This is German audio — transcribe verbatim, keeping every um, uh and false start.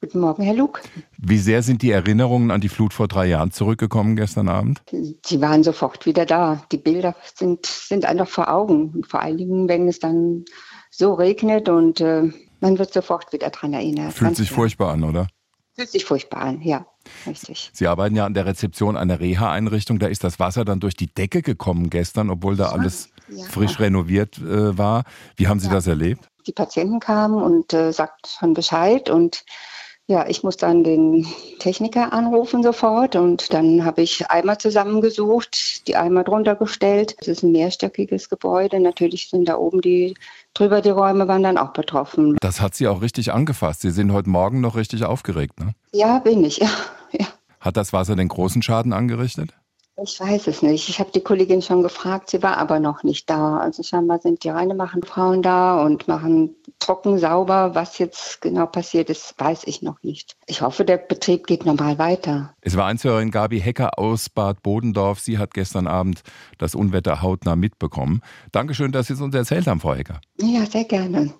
Guten Morgen, Herr Luke. Wie sehr sind die Erinnerungen an die Flut vor drei Jahren zurückgekommen gestern Abend? Sie waren sofort wieder da. Die Bilder sind, sind einfach vor Augen. Vor allen Dingen, wenn es dann so regnet und äh, man wird sofort wieder dran erinnert. Fühlt sich klar. furchtbar an, oder? Fühlt sich furchtbar an, ja, richtig. Sie arbeiten ja an der Rezeption einer Reha-Einrichtung. Da ist das Wasser dann durch die Decke gekommen gestern, obwohl da alles ja. frisch renoviert äh, war. Wie haben Sie ja. das erlebt? Die Patienten kamen und äh, sagten schon Bescheid und ja, ich muss dann den Techniker anrufen sofort und dann habe ich Eimer zusammengesucht, die Eimer drunter gestellt. Es ist ein mehrstöckiges Gebäude. Natürlich sind da oben die, drüber die Räume waren dann auch betroffen. Das hat Sie auch richtig angefasst. Sie sind heute Morgen noch richtig aufgeregt, ne? Ja, bin ich, ja. ja. Hat das Wasser den großen Schaden angerichtet? Ich weiß es nicht. Ich habe die Kollegin schon gefragt, sie war aber noch nicht da. Also scheinbar sind die Reinmachenfrauen da und machen trocken, sauber. Was jetzt genau passiert ist, weiß ich noch nicht. Ich hoffe, der Betrieb geht normal weiter. Es war Einzelhörerin Gabi Hecker aus Bad Bodendorf. Sie hat gestern Abend das Unwetter hautnah mitbekommen. Dankeschön, dass Sie es uns erzählt haben, Frau Hecker. Ja, sehr gerne.